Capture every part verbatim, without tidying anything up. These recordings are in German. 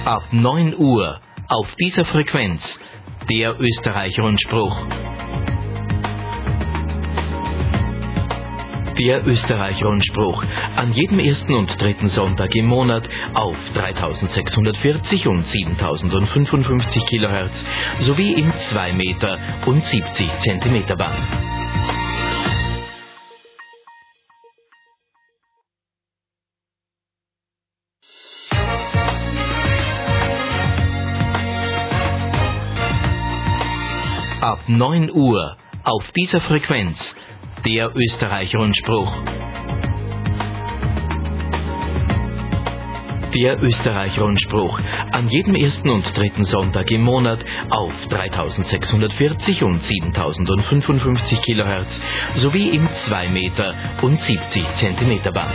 Ab neun Uhr auf dieser Frequenz der Österreich-Rundspruch. Der Österreich-Rundspruch an jedem ersten und dritten Sonntag im Monat auf dreitausendsechshundertvierzig und siebentausendfünfundfünfzig Kilohertz sowie im zwei Meter und siebzig Zentimeter Band. Ab neun Uhr auf dieser Frequenz der Österreich-Rundspruch. Der Österreich-Rundspruch an jedem ersten und dritten Sonntag im Monat auf dreitausendsechshundertvierzig und siebentausendfünfundfünfzig Kilohertz sowie im zwei Meter und siebzig Zentimeter Band.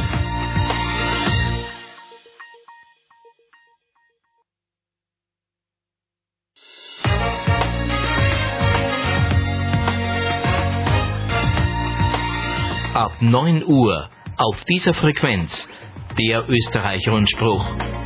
Ab neun Uhr auf dieser Frequenz der Österreich-Rundspruch.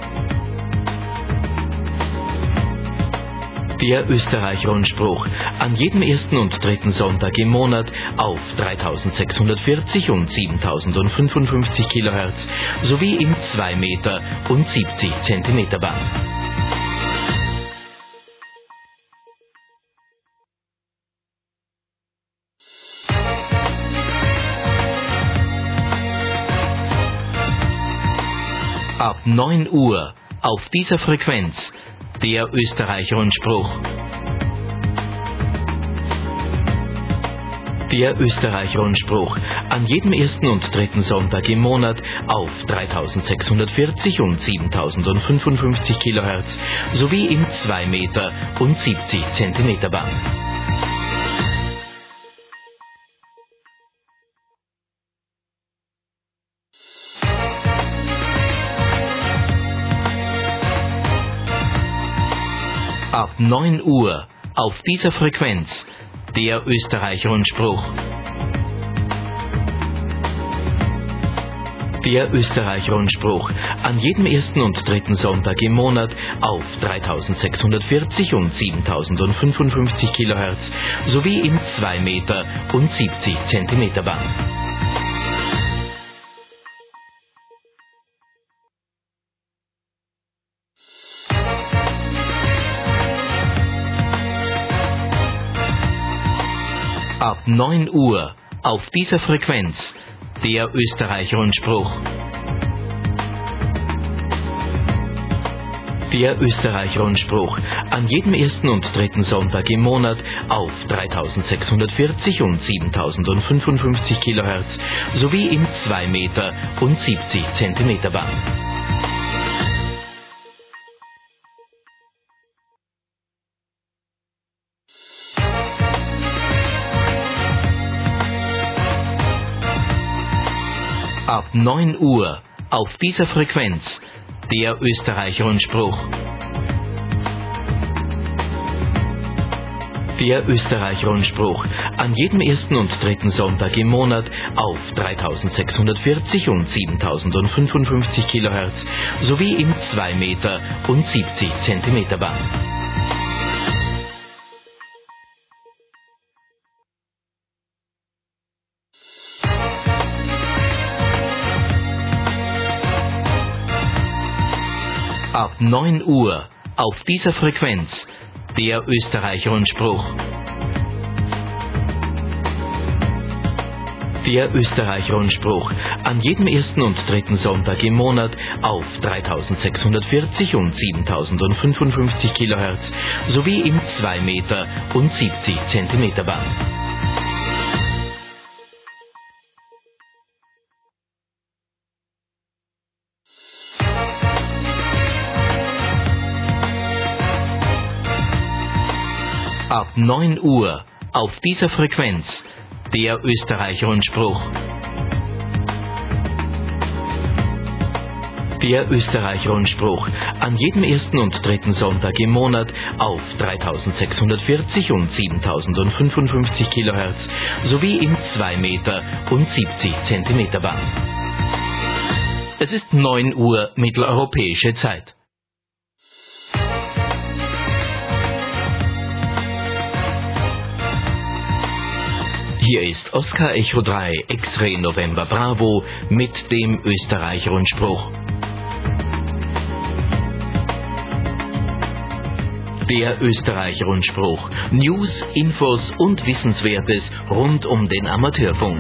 Der Österreich-Rundspruch an jedem ersten und dritten Sonntag im Monat auf dreitausendsechshundertvierzig und siebentausendfünfundfünfzig Kilohertz sowie im zwei Meter und siebzig Zentimeter Band. Ab neun Uhr auf dieser Frequenz der Österreich-Rundspruch. Der Österreich-Rundspruch an jedem ersten und dritten Sonntag im Monat auf dreitausendsechshundertvierzig und siebentausendfünfundfünfzig Kilohertz sowie im zwei Meter und siebzig Zentimeter Band. Ab neun Uhr auf dieser Frequenz der Österreich-Rundspruch. Der Österreich-Rundspruch an jedem ersten und dritten Sonntag im Monat auf dreitausendsechshundertvierzig und siebentausendfünfundfünfzig Kilohertz sowie im zwei Meter und siebzig Zentimeter Band. Ab neun Uhr auf dieser Frequenz der Österreich-Rundspruch. Der Österreich-Rundspruch an jedem ersten und dritten Sonntag im Monat auf dreitausendsechshundertvierzig und siebentausendfünfundfünfzig Kilohertz sowie im zwei Meter und siebzig Zentimeter Band. Ab neun Uhr auf dieser Frequenz der Österreich-Rundspruch. Der Österreich-Rundspruch an jedem ersten und dritten Sonntag im Monat auf dreitausendsechshundertvierzig und siebentausendfünfundfünfzig Kilohertz sowie im zwei Meter und siebzig Zentimeter Band. Ab neun Uhr auf dieser Frequenz der Österreich-Rundspruch. Der Österreich-Rundspruch an jedem ersten und dritten Sonntag im Monat auf dreitausendsechshundertvierzig und siebentausendfünfundfünfzig Kilohertz sowie im zwei Meter und siebzig Zentimeter Band. Ab neun Uhr auf dieser Frequenz der Österreich-Rundspruch. Der Österreich-Rundspruch an jedem ersten und dritten Sonntag im Monat auf dreitausendsechshundertvierzig und siebentausendfünfundfünfzig Kilohertz sowie im zwei Meter und siebzig Zentimeter Band. Es ist neun Uhr mitteleuropäische Zeit. Hier ist Oscar Echo drei X-Ray November Bravo mit dem Österreich-Rundspruch. Der Österreich-Rundspruch. News, Infos und Wissenswertes rund um den Amateurfunk.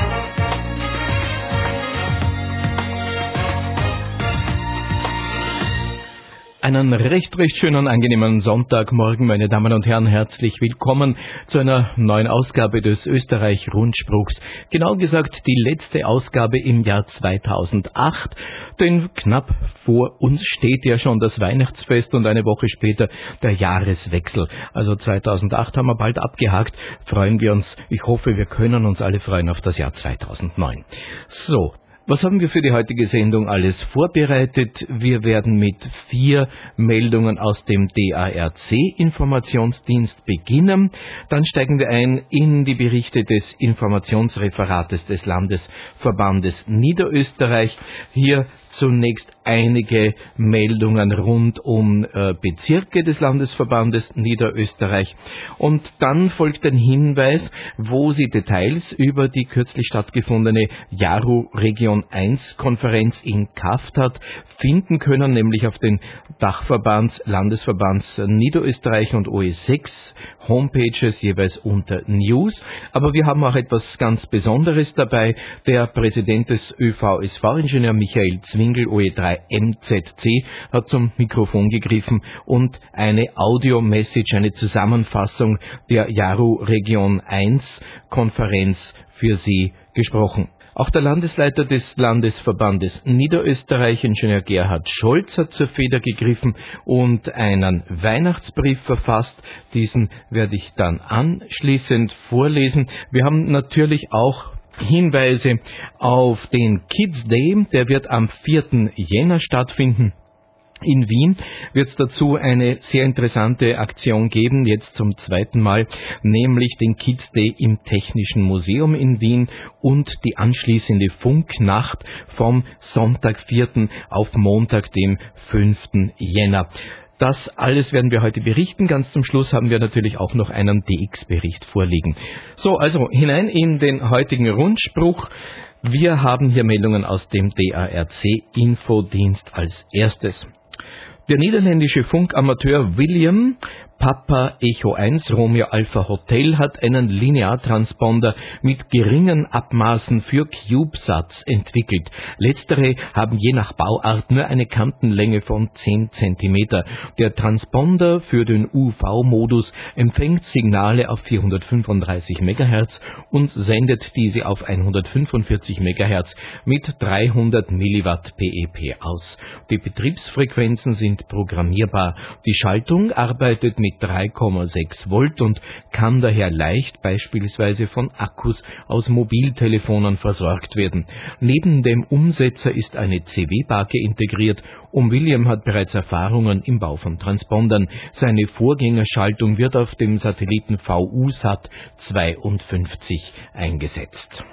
Einen recht, recht schönen, angenehmen Sonntagmorgen, meine Damen und Herren. Herzlich willkommen zu einer neuen Ausgabe des Österreich-Rundspruchs. Genau gesagt, die letzte Ausgabe im Jahr zweitausendacht, denn knapp vor uns steht ja schon das Weihnachtsfest und eine Woche später der Jahreswechsel. Also zweitausendacht haben wir bald abgehakt, freuen wir uns. Ich hoffe, wir können uns alle freuen auf das Jahr zweitausendneun. So. Was haben wir für die heutige Sendung alles vorbereitet? Wir werden mit vier Meldungen aus dem D A R C-Informationsdienst beginnen. Dann steigen wir ein in die Berichte des Informationsreferates des Landesverbandes Niederösterreich. Hier zunächst einige Meldungen rund um äh, Bezirke des Landesverbandes Niederösterreich. Und dann folgt ein Hinweis, wo Sie Details über die kürzlich stattgefundene Jaru Region eins Konferenz in Kaftat finden können, nämlich auf den Dachverbands, Landesverbands Niederösterreich und O E sechs Homepages jeweils unter News. Aber wir haben auch etwas ganz Besonderes dabei. Der Präsident des Ö V S V-Ingenieur Michael Zwingel, O E drei M Z C, hat zum Mikrofon gegriffen und eine Audio-Message, eine Zusammenfassung der Jaru Region eins Konferenz für Sie gesprochen. Auch der Landesleiter des Landesverbandes Niederösterreich, Ingenieur Gerhard Scholz, hat zur Feder gegriffen und einen Weihnachtsbrief verfasst. Diesen werde ich dann anschließend vorlesen. Wir haben natürlich auch Hinweise auf den Kids Day, der wird am vierten Jänner stattfinden. In Wien wird es dazu eine sehr interessante Aktion geben, jetzt zum zweiten Mal, nämlich den Kids Day im Technischen Museum in Wien und die anschließende Funknacht vom Sonntag vierten auf Montag, dem fünften Jänner. Das alles werden wir heute berichten. Ganz zum Schluss haben wir natürlich auch noch einen D X-Bericht vorliegen. So, also hinein in den heutigen Rundspruch. Wir haben hier Meldungen aus dem D A R C-Infodienst als erstes. Der niederländische Funkamateur William Papa Echo eins Romeo Alpha Hotel hat einen Lineartransponder mit geringen Abmaßen für CubeSats entwickelt. Letztere haben je nach Bauart nur eine Kantenlänge von zehn Zentimeter. Der Transponder für den U V-Modus empfängt Signale auf vierhundertfünfunddreißig Megahertz und sendet diese auf hundertfünfundvierzig Megahertz mit dreihundert Milliwatt P E P aus. Die Betriebsfrequenzen sind programmierbar. Die Schaltung arbeitet mit drei Komma sechs Volt und kann daher leicht beispielsweise von Akkus aus Mobiltelefonen versorgt werden. Neben dem Umsetzer ist eine C W-Barke integriert und William hat bereits Erfahrungen im Bau von Transpondern. Seine Vorgängerschaltung wird auf dem Satelliten V U Sat zweiundfünfzig eingesetzt.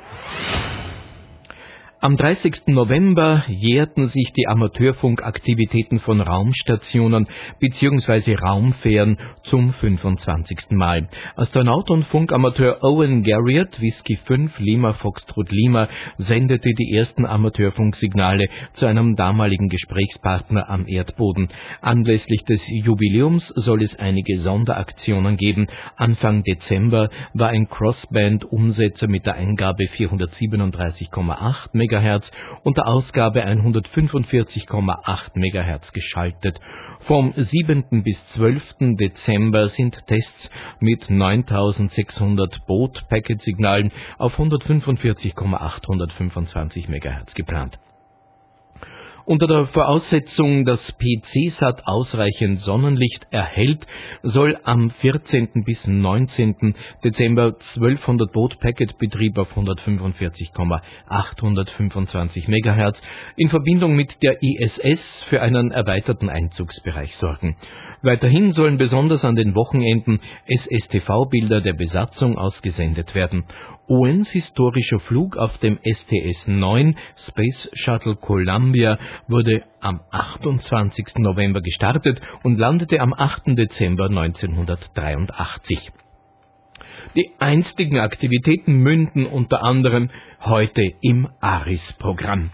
Am dreißigsten November jährten sich die Amateurfunkaktivitäten von Raumstationen bzw. Raumfähren zum fünfundzwanzigsten Mal. Astronaut und Funkamateur Owen Garriott, Whisky fünf, Lima Foxtrot Lima, sendete die ersten Amateurfunksignale zu einem damaligen Gesprächspartner am Erdboden. Anlässlich des Jubiläums soll es einige Sonderaktionen geben. Anfang Dezember war ein Crossband-Umsetzer mit der Eingabe vierhundertsiebenunddreißig Komma acht Megahertz und der Ausgabe hundertfünfundvierzig Komma acht Megahertz geschaltet. Vom siebenten bis zwölften Dezember sind Tests mit neuntausendsechshundert Baud-Packet-Signalen auf hundertfünfundvierzig Komma achthundertfünfundzwanzig Megahertz geplant. Unter der Voraussetzung, dass P C-Sat ausreichend Sonnenlicht erhält, soll am vierzehnten bis neunzehnten Dezember zwölfhundert Baud-Packet-Betrieb auf hundertfünfundvierzig Komma achthundertfünfundzwanzig Megahertz in Verbindung mit der I S S für einen erweiterten Einzugsbereich sorgen. Weiterhin sollen besonders an den Wochenenden S S T V-Bilder der Besatzung ausgesendet werden. Owens historischer Flug auf dem S T S neun Space Shuttle Columbia wurde am achtundzwanzigsten November gestartet und landete am achten Dezember neunzehnhundertdreiundachtzig. Die einstigen Aktivitäten münden unter anderem heute im Aris-Programm.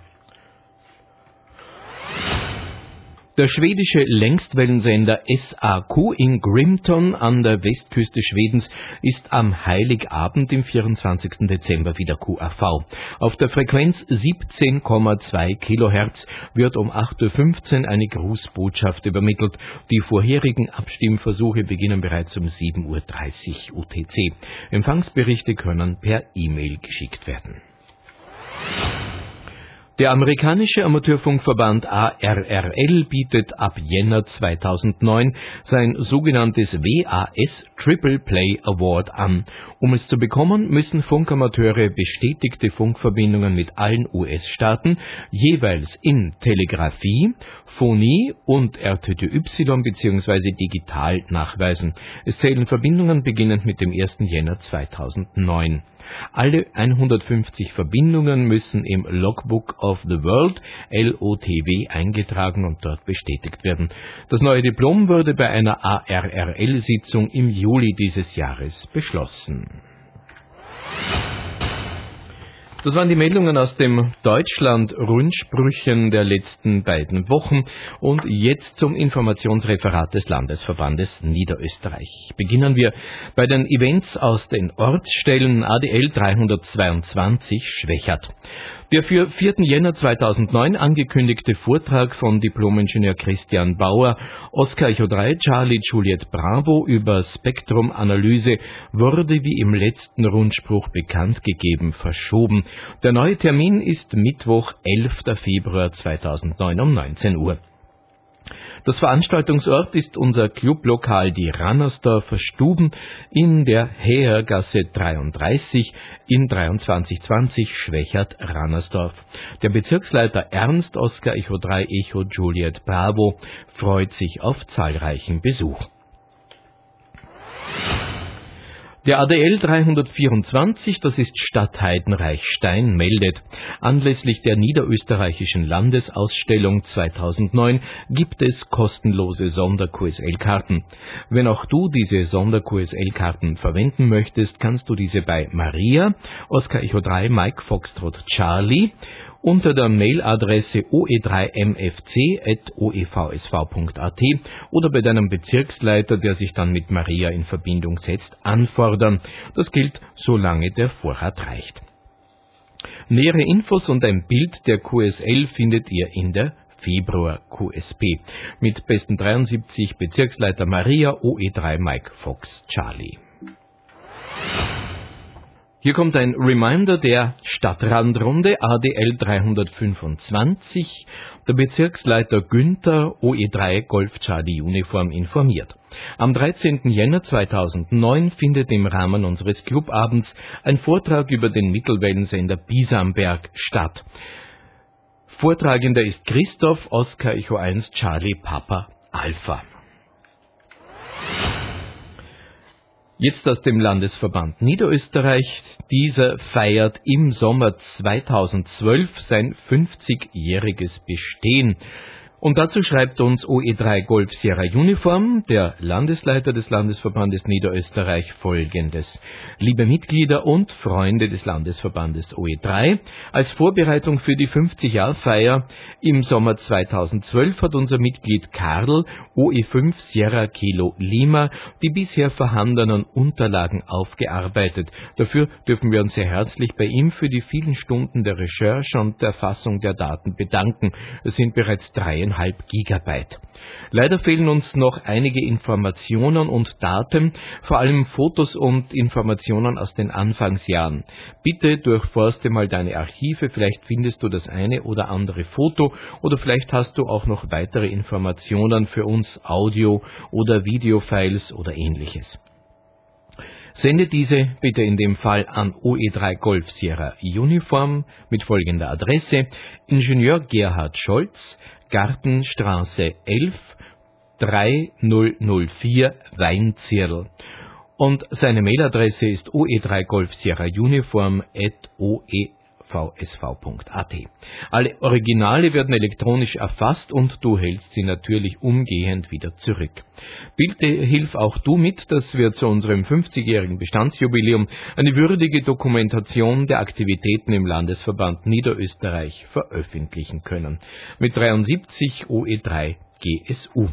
Der schwedische Längstwellensender S A Q in Grimton an der Westküste Schwedens ist am Heiligabend im vierundzwanzigsten Dezember wieder Q R V. Auf der Frequenz siebzehn Komma zwei Kilohertz wird um acht Uhr fünfzehn eine Grußbotschaft übermittelt. Die vorherigen Abstimmversuche beginnen bereits um sieben Uhr dreißig U T C. Empfangsberichte können per E-Mail geschickt werden. Der amerikanische Amateurfunkverband A R R L bietet ab Jänner zweitausendneun sein sogenanntes W A S Triple Play Award an. Um es zu bekommen, müssen Funkamateure bestätigte Funkverbindungen mit allen U S-Staaten jeweils in Telegrafie, Phonie und R T T Y bzw. digital nachweisen. Es zählen Verbindungen beginnend mit dem ersten Jänner zweitausendneun. Alle hundertfünfzig Verbindungen müssen im Logbook of the World L O T W eingetragen und dort bestätigt werden. Das neue Diplom wurde bei einer A R R L-Sitzung im Juli dieses Jahres beschlossen. Das waren die Meldungen aus dem Deutschland-Rundsprüchen der letzten beiden Wochen und jetzt zum Informationsreferat des Landesverbandes Niederösterreich. Beginnen wir bei den Events aus den Ortsstellen A D L dreihundertzweiundzwanzig Schwechat. Der für vierten Jänner zweitausendneun angekündigte Vortrag von Diplom-Ingenieur Christian Bauer, Oscar Echo drei, Charlie Juliet Bravo über Spektrumanalyse wurde wie im letzten Rundspruch bekannt gegeben verschoben. Der neue Termin ist Mittwoch, elfter Februar zweitausendneun um neunzehn Uhr. Das Veranstaltungsort ist unser Clublokal die Rannersdorfer Stuben in der Heergasse dreiunddreißig in dreiundzwanzig zwanzig Schwechat-Rannersdorf. Der Bezirksleiter Ernst Oscar Echo drei Echo Juliet Bravo freut sich auf zahlreichen Besuch. Der A D L dreihundertvierundzwanzig, das ist Stadt Heidenreichstein, meldet: Anlässlich der niederösterreichischen Landesausstellung zweitausendneun gibt es kostenlose Sonder-Q S L-Karten. Wenn auch du diese Sonder-Q S L-Karten verwenden möchtest, kannst du diese bei Maria, Oscar Echo drei, Mike Foxtrot Charlie, unter der Mailadresse o e drei m f c at o e v s v punkt a t oder bei deinem Bezirksleiter, der sich dann mit Maria in Verbindung setzt, anfordern. Das gilt, solange der Vorrat reicht. Nähere Infos und ein Bild der Q S L findet ihr in der Februar Q S P. Mit besten dreiundsiebzig Bezirksleiter Maria, O E drei Mike Fox Charlie. Hier kommt ein Reminder der Stadtrandrunde A D L dreihundertfünfundzwanzig. Der Bezirksleiter Günther, O E drei Golf Charlie Uniform, informiert. Am dreizehnten Jänner zweitausendneun findet im Rahmen unseres Clubabends ein Vortrag über den Mittelwellensender Bisamberg statt. Vortragender ist Christoph, Oscar Echo eins Charlie Papa Alpha. Jetzt aus dem Landesverband Niederösterreich. Dieser feiert im Sommer zweitausendzwölf sein fünfzigjähriges Bestehen. Und dazu schreibt uns O E drei Golf Sierra Uniform, der Landesleiter des Landesverbandes Niederösterreich, Folgendes: Liebe Mitglieder und Freunde des Landesverbandes O E drei, als Vorbereitung für die fünfzig-Jahr-Feier im Sommer zweitausendzwölf hat unser Mitglied Karl, O E fünf Sierra Kilo Lima, die bisher vorhandenen Unterlagen aufgearbeitet. Dafür dürfen wir uns sehr herzlich bei ihm für die vielen Stunden der Recherche und der Erfassung der Daten bedanken. Es sind bereits dreieinhalb Gigabyte. Leider fehlen uns noch einige Informationen und Daten, vor allem Fotos und Informationen aus den Anfangsjahren. Bitte durchforste mal deine Archive, vielleicht findest du das eine oder andere Foto oder vielleicht hast du auch noch weitere Informationen für uns, Audio- oder Videofiles oder ähnliches. Sende diese bitte in dem Fall an O E drei Golf Sierra Uniform mit folgender Adresse: Ingenieur Gerhard Scholz, Gartenstraße elf, dreitausendvier Weinzierl. Und seine Mailadresse ist o e drei Golf Sierra Uniform at o e v v s v punkt a t. Alle Originale werden elektronisch erfasst und du hältst sie natürlich umgehend wieder zurück. Bitte hilf auch du mit, dass wir zu unserem fünfzigjährigen Bestandsjubiläum eine würdige Dokumentation der Aktivitäten im Landesverband Niederösterreich veröffentlichen können. Mit dreiundsiebzig O E drei G S U.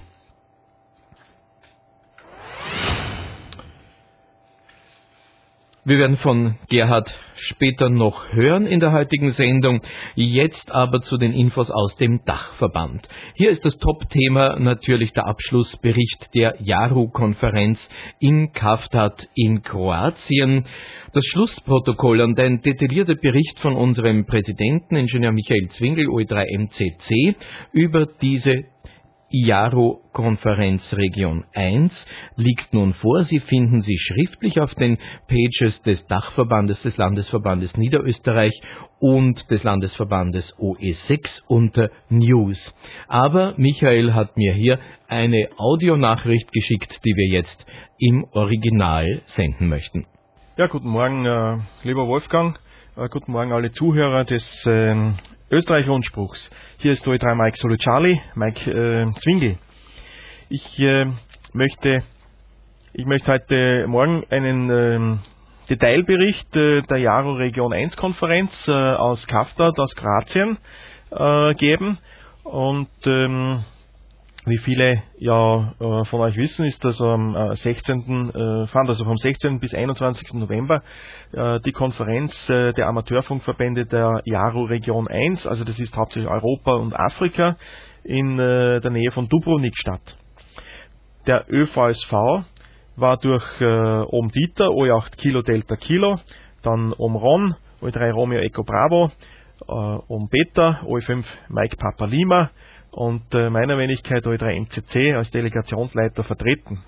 Wir werden von Gerhard später noch hören in der heutigen Sendung. Jetzt aber zu den Infos aus dem Dachverband. Hier ist das Top-Thema natürlich der Abschlussbericht der JARU-Konferenz in Kavtat in Kroatien. Das Schlussprotokoll und ein detaillierter Bericht von unserem Präsidenten, Ingenieur Michael Zwingel, O E drei M C C, über diese JARU-Konferenz Region eins liegt nun vor. Sie finden sie schriftlich auf den Pages des Dachverbandes, des Landesverbandes Niederösterreich und des Landesverbandes O E sechs unter News. Aber Michael hat mir hier eine Audionachricht geschickt, die wir jetzt im Original senden möchten. Ja, guten Morgen, äh, lieber Wolfgang. Äh, guten Morgen alle Zuhörer des äh, Österreich-Rundspruchs. Hier ist O E drei Mike Solo Charlie, Mike äh, Zwingel. Ich äh, möchte ich möchte heute Morgen einen äh, Detailbericht äh, der JARU Region eins Konferenz äh, aus Kavtat, aus Kroatien äh, geben. Und ähm, wie viele ja äh, von euch wissen, ist das am äh, sechzehnten Äh, fand also vom sechzehnten bis einundzwanzigsten November äh, die Konferenz äh, der Amateurfunkverbände der JARU Region eins, also das ist hauptsächlich Europa und Afrika, in äh, der Nähe von Dubrovnik statt. Der Ö V S V war durch äh, O M Dieter, O E acht Kilo Delta Kilo, dann O M Ron, O E drei Romeo Echo Bravo, äh, O M Beta, O E fünf Mike Papa Lima und äh, meiner Wenigkeit O E drei M C C als Delegationsleiter vertreten.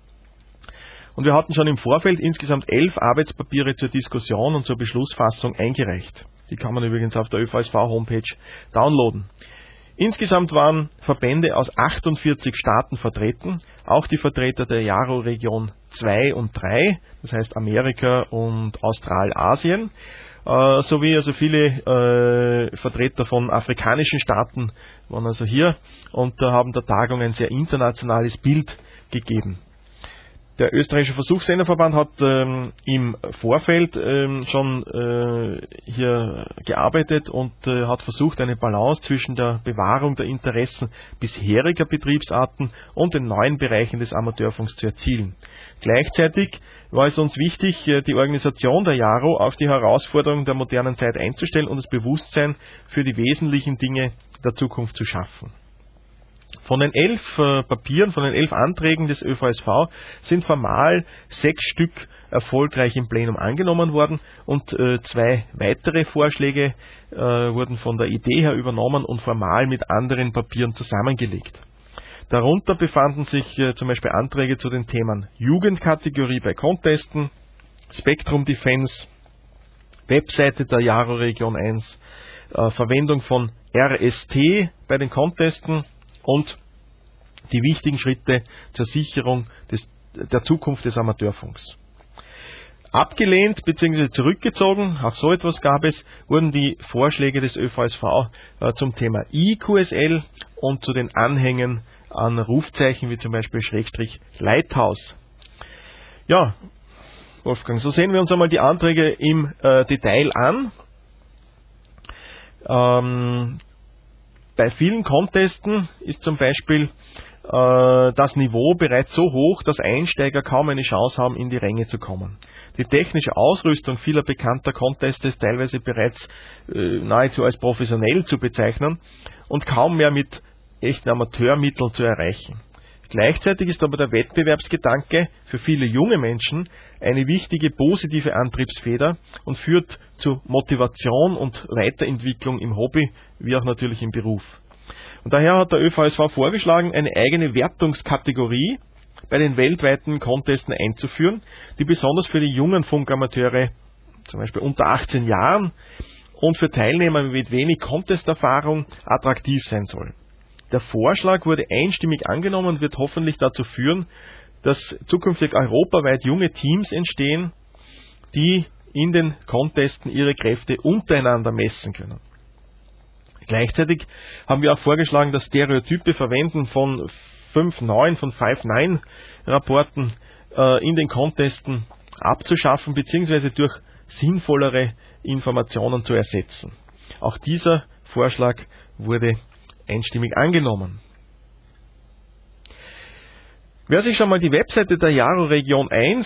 Und wir hatten schon im Vorfeld insgesamt elf Arbeitspapiere zur Diskussion und zur Beschlussfassung eingereicht. Die kann man übrigens auf der Ö V S V-Homepage downloaden. Insgesamt waren Verbände aus achtundvierzig Staaten vertreten, auch die Vertreter der JARU Region zwei und drei, das heißt Amerika und Australasien, äh, sowie also viele äh, Vertreter von afrikanischen Staaten waren also hier und äh, haben der Tagung ein sehr internationales Bild gegeben. Der österreichische Versuchssenderverband hat ähm, im Vorfeld ähm, schon äh, hier gearbeitet und äh, hat versucht, eine Balance zwischen der Bewahrung der Interessen bisheriger Betriebsarten und den neuen Bereichen des Amateurfunks zu erzielen. Gleichzeitig war es uns wichtig, äh, die Organisation der JARU auf die Herausforderungen der modernen Zeit einzustellen und das Bewusstsein für die wesentlichen Dinge der Zukunft zu schaffen. Von den elf äh, Papieren, von den elf Anträgen des Ö V S V sind formal sechs Stück erfolgreich im Plenum angenommen worden und äh, zwei weitere Vorschläge äh, wurden von der Idee her übernommen und formal mit anderen Papieren zusammengelegt. Darunter befanden sich äh, zum Beispiel Anträge zu den Themen Jugendkategorie bei Contesten, Spectrum Defense, Webseite der JARU Region eins, äh, Verwendung von R S T bei den Contesten, und die wichtigen Schritte zur Sicherung des, der Zukunft des Amateurfunks. Abgelehnt bzw. zurückgezogen, auch so etwas gab es, wurden die Vorschläge des Ö V S V äh, zum Thema I Q S L und zu den Anhängen an Rufzeichen wie zum Beispiel Schrägstrich Lighthouse. Ja, Wolfgang, so sehen wir uns einmal die Anträge im äh, Detail an. Ähm, Bei vielen Contesten ist zum Beispiel äh, das Niveau bereits so hoch, dass Einsteiger kaum eine Chance haben, in die Ränge zu kommen. Die technische Ausrüstung vieler bekannter Contests ist teilweise bereits äh, nahezu als professionell zu bezeichnen und kaum mehr mit echten Amateurmitteln zu erreichen. Gleichzeitig ist aber der Wettbewerbsgedanke für viele junge Menschen eine wichtige positive Antriebsfeder und führt zu Motivation und Weiterentwicklung im Hobby wie auch natürlich im Beruf. Und daher hat der Ö V S V vorgeschlagen, eine eigene Wertungskategorie bei den weltweiten Contesten einzuführen, die besonders für die jungen Funkamateure, zum Beispiel unter achtzehn Jahren, und für Teilnehmer mit wenig Contesterfahrung attraktiv sein soll. Der Vorschlag wurde einstimmig angenommen und wird hoffentlich dazu führen, dass zukünftig europaweit junge Teams entstehen, die in den Contesten ihre Kräfte untereinander messen können. Gleichzeitig haben wir auch vorgeschlagen, das stereotype Verwenden von fünf neun, von fünf neun Rapporten äh, in den Contesten abzuschaffen bzw. durch sinnvollere Informationen zu ersetzen. Auch dieser Vorschlag wurde einstimmig angenommen. Wer sich schon mal die Webseite der Jaro Region eins,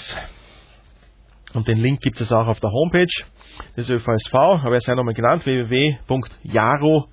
und den Link gibt es auch auf der Homepage des Ö V S V, aber er sei nochmal genannt, w w w punkt jaro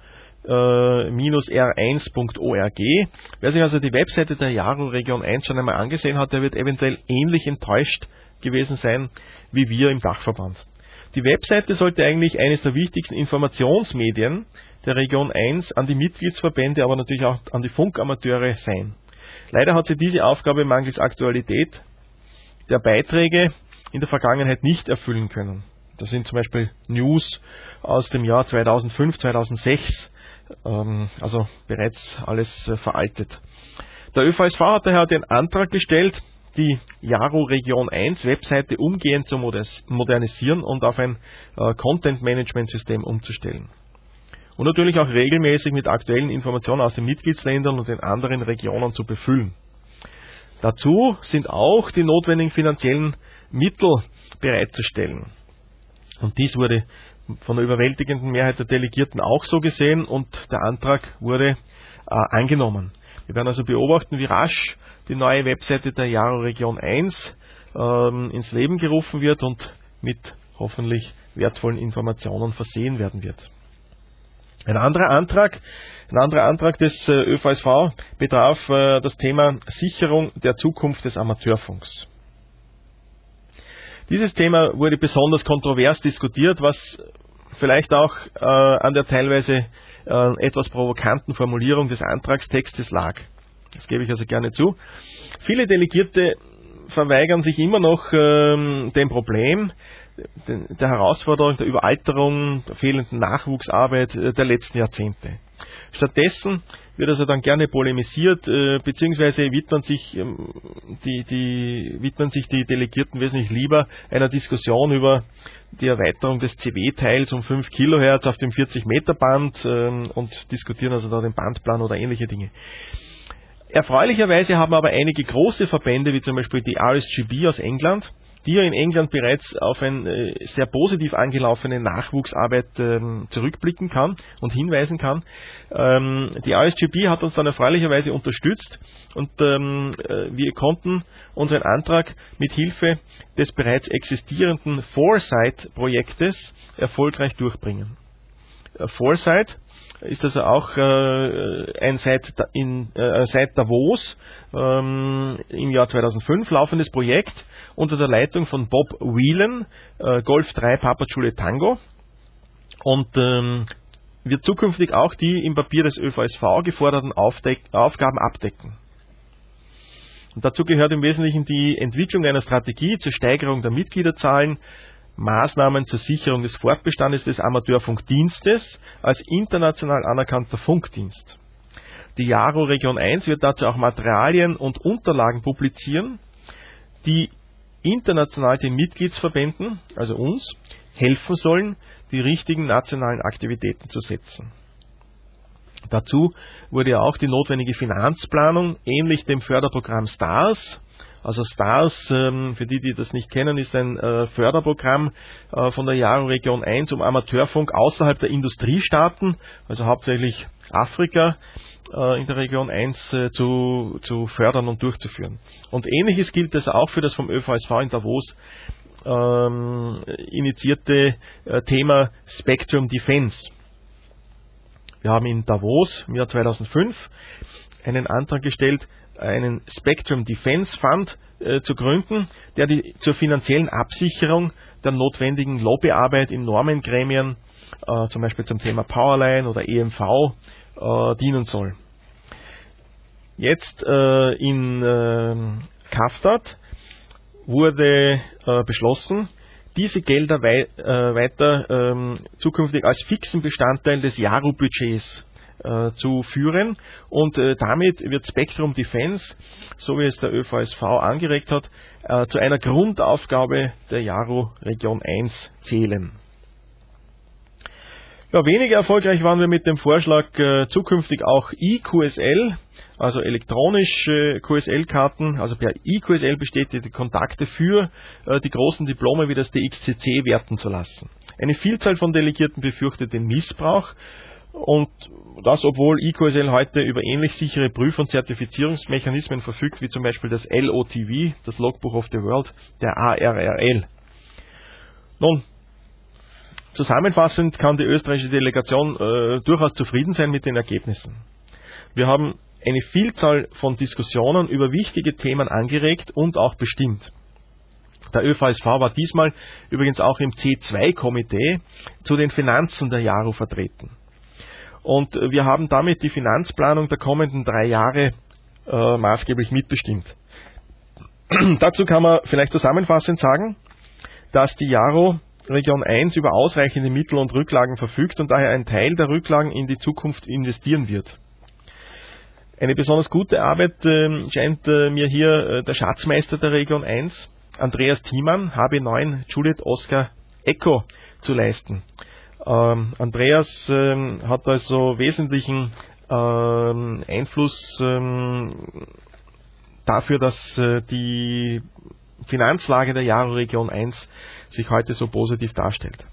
R eins punkt org. Wer sich also die Webseite der Jaro Region eins schon einmal angesehen hat, der wird eventuell ähnlich enttäuscht gewesen sein wie wir im Dachverband. Die Webseite sollte eigentlich eines der wichtigsten Informationsmedien der Region eins an die Mitgliedsverbände, aber natürlich auch an die Funkamateure sein. Leider hat sie diese Aufgabe mangels Aktualität der Beiträge in der Vergangenheit nicht erfüllen können. Das sind zum Beispiel News aus dem Jahr zweitausendfünf, zweitausendsechs, ähm, also bereits alles äh, veraltet. Der Ö V S V hat daher den Antrag gestellt, die Jaro Region eins Webseite umgehend zu modernisieren und auf ein äh, Content-Management-System umzustellen. Und natürlich auch regelmäßig mit aktuellen Informationen aus den Mitgliedsländern und den anderen Regionen zu befüllen. Dazu sind auch die notwendigen finanziellen Mittel bereitzustellen. Und dies wurde von der überwältigenden Mehrheit der Delegierten auch so gesehen und der Antrag wurde äh, angenommen. Wir werden also beobachten, wie rasch die neue Webseite der Jaro Region eins ähm, ins Leben gerufen wird und mit hoffentlich wertvollen Informationen versehen werden wird. Ein anderer Antrag, ein anderer Antrag des äh, Ö V S V betraf äh, das Thema Sicherung der Zukunft des Amateurfunks. Dieses Thema wurde besonders kontrovers diskutiert, was vielleicht auch äh, an der teilweise äh, etwas provokanten Formulierung des Antragstextes lag. Das gebe ich also gerne zu. Viele Delegierte verweigern sich immer noch ähm, dem Problem der Herausforderung der Überalterung, der fehlenden Nachwuchsarbeit der letzten Jahrzehnte. Stattdessen wird also dann gerne polemisiert, äh, beziehungsweise widmen sich, ähm, die, die, widmen sich die Delegierten wesentlich lieber einer Diskussion über die Erweiterung des C W-Teils um fünf Kilohertz auf dem vierzig Meter Band ähm, und diskutieren also da den Bandplan oder ähnliche Dinge. Erfreulicherweise haben aber einige große Verbände, wie zum Beispiel die R S G B aus England, die ja in England bereits auf eine äh, sehr positiv angelaufene Nachwuchsarbeit ähm, zurückblicken kann und hinweisen kann. Ähm, die R S G B hat uns dann erfreulicherweise unterstützt und ähm, äh, wir konnten unseren Antrag mit Hilfe des bereits existierenden Foresight-Projektes erfolgreich durchbringen. Äh, Foresight ist also auch äh, ein seit, in, äh, seit Davos ähm, im Jahr zweitausendfünf laufendes Projekt unter der Leitung von Bob Whelan, äh, Golf drei Papa Juliet Tango, und ähm, wird zukünftig auch die im Papier des Ö V S V geforderten Aufdeck Aufgaben abdecken. Und dazu gehört im Wesentlichen die Entwicklung einer Strategie zur Steigerung der Mitgliederzahlen, Maßnahmen zur Sicherung des Fortbestandes des Amateurfunkdienstes als international anerkannter Funkdienst. Die Jaro Region eins wird dazu auch Materialien und Unterlagen publizieren, die international den Mitgliedsverbänden, also uns, helfen sollen, die richtigen nationalen Aktivitäten zu setzen. Dazu wurde ja auch die notwendige Finanzplanung, ähnlich dem Förderprogramm STARS. Also STARS, für die, die das nicht kennen, ist ein Förderprogramm von der Jaro Region eins, um Amateurfunk außerhalb der Industriestaaten, also hauptsächlich Afrika, in der Region eins zu, zu fördern und durchzuführen. Und Ähnliches gilt also auch für das vom Ö V S V in Davos ähm, initiierte äh, Thema Spectrum Defense. Wir haben in Davos im Jahr zweitausendfünf einen Antrag gestellt, einen Spectrum Defense Fund äh, zu gründen, der die, zur finanziellen Absicherung der notwendigen Lobbyarbeit in Normengremien, äh, zum Beispiel zum Thema Powerline oder E M V, äh, dienen soll. Jetzt äh, in äh, Kafstad wurde äh, beschlossen, diese Gelder wei äh, weiter äh, zukünftig als fixen Bestandteil des Jaro-Budgets äh, zu führen. Und äh, damit wird Spectrum Defense, so wie es der Ö V S V angeregt hat, äh, zu einer Grundaufgabe der Jaro Region eins zählen. Ja, weniger erfolgreich waren wir mit dem Vorschlag, äh, zukünftig auch I Q S L, also elektronische Q S L-Karten, also per I Q S L bestätigte Kontakte für äh, die großen Diplome wie das D X C C werten zu lassen. Eine Vielzahl von Delegierten befürchtet den Missbrauch, und das, obwohl I Q S L heute über ähnlich sichere Prüf- und Zertifizierungsmechanismen verfügt, wie zum Beispiel das L O T V, das Logbook of the World, der A R R L. Nun, zusammenfassend kann die österreichische Delegation äh, durchaus zufrieden sein mit den Ergebnissen. Wir haben eine Vielzahl von Diskussionen über wichtige Themen angeregt und auch bestimmt. Der Ö V S V war diesmal übrigens auch im C zwei Komitee zu den Finanzen der Jaro vertreten. Und wir haben damit die Finanzplanung der kommenden drei Jahre äh, maßgeblich mitbestimmt. Dazu kann man vielleicht zusammenfassend sagen, dass die Jaro Region eins über ausreichende Mittel und Rücklagen verfügt und daher einen Teil der Rücklagen in die Zukunft investieren wird. Eine besonders gute Arbeit äh, scheint äh, mir hier äh, der Schatzmeister der Region eins, Andreas Thiemann, H B neun Juliet Oscar Echo, zu leisten. Ähm, Andreas ähm, hat also wesentlichen ähm, Einfluss ähm, dafür, dass äh, die Finanzlage der Jaro Region eins sich heute so positiv darstellt.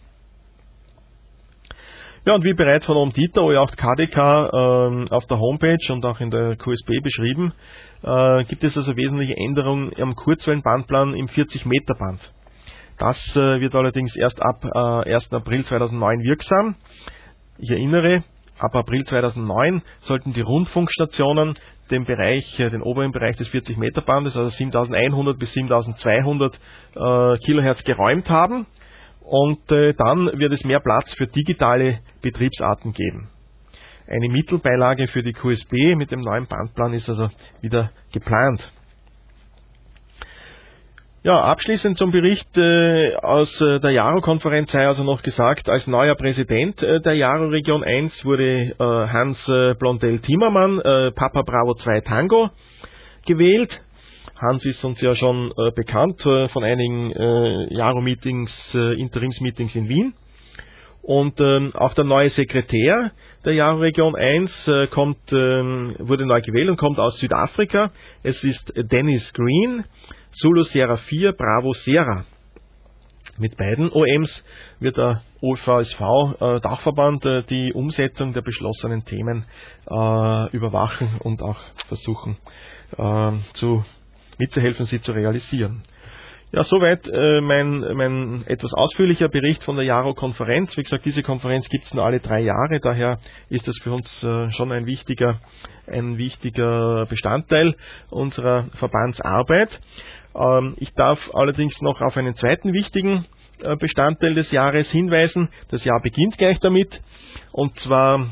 Ja, und wie bereits von Om Dieter, O acht K D K ähm, auf der Homepage und auch in der Q S B beschrieben, äh, gibt es also wesentliche Änderungen am Kurzwellenbandplan im vierzig Meter Band. Das äh, wird allerdings erst ab äh, ersten April zweitausendneun wirksam. Ich erinnere, ab April zweitausendneun sollten die Rundfunkstationen den Bereich, äh, den oberen Bereich des vierzig Meter Bandes, also siebentausendeinhundert bis siebentausendzweihundert äh, Kilohertz geräumt haben. Und äh, dann wird es mehr Platz für digitale Betriebsarten geben. Eine Mittelbeilage für die Q S B mit dem neuen Bandplan ist also wieder geplant. Ja, abschließend zum Bericht äh, aus äh, der Jaro-Konferenz sei also noch gesagt, als neuer Präsident äh, der Jaro Region eins wurde äh, Hans äh, Blondel-Timmermann, äh, Papa Bravo zwei Tango, gewählt. Hans ist uns ja schon äh, bekannt äh, von einigen äh, Jaro-Meetings, äh, Interimsmeetings in Wien. Und ähm, auch der neue Sekretär der Jaro Region eins äh, kommt, ähm, wurde neu gewählt und kommt aus Südafrika. Es ist Dennis Green, Zulu Sierra vier, Bravo Sierra. Mit beiden O Ms wird der O V S V äh, Dachverband äh, die Umsetzung der beschlossenen Themen äh, überwachen und auch versuchen äh, zu mitzuhelfen, sie zu realisieren. Ja, soweit äh, mein, mein etwas ausführlicher Bericht von der Jaro-Konferenz. Wie gesagt, diese Konferenz gibt es nur alle drei Jahre, daher ist das für uns äh, schon ein wichtiger, ein wichtiger Bestandteil unserer Verbandsarbeit. Ähm, ich darf allerdings noch auf einen zweiten wichtigen äh, Bestandteil des Jahres hinweisen. Das Jahr beginnt gleich damit, und zwar